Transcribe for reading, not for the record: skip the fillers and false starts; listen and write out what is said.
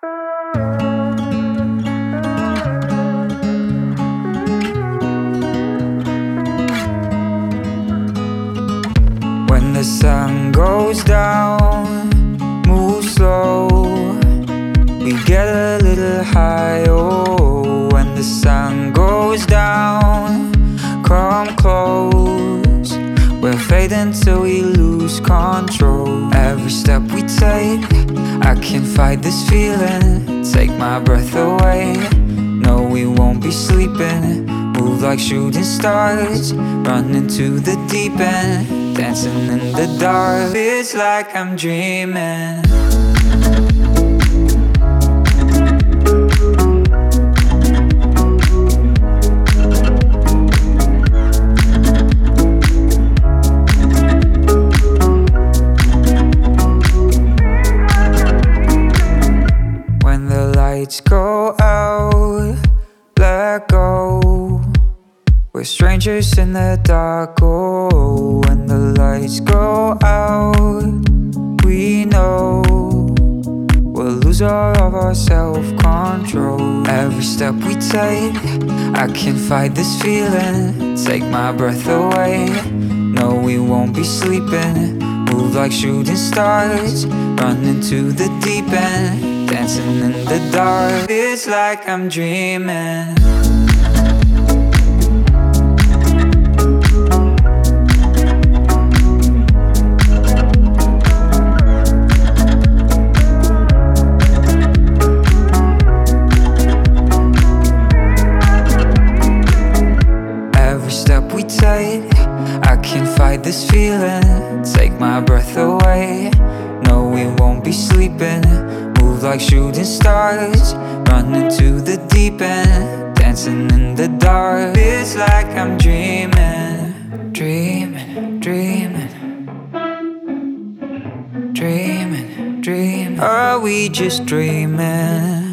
When the sun goes down, move slow. We get a little high, oh. When the sun goes down, come close. We'll fade until we lose control. Every step we take, I can't fight this feeling. Take my breath away. No, we won't be sleeping. Move like shooting stars, run into the deep end, dancing in the dark. It's like I'm dreaming. When the lights go out, let go. We're strangers in the dark, oh. When the lights go out, we know we'll lose all of our self-control. Every step we take, I can't fight this feeling. Take my breath away. No, we won't be sleeping. Move like shooting stars, run into the deep end, dancing in the dark. It's like I'm dreaming. Every step we take, I can't fight this feeling. Take my breath away. No, we won't be sleeping. Move like shooting stars, run into the deep end, dancing in the dark. It's like I'm dreaming, dreaming, dreaming, dreaming, dreaming. Are we just dreaming?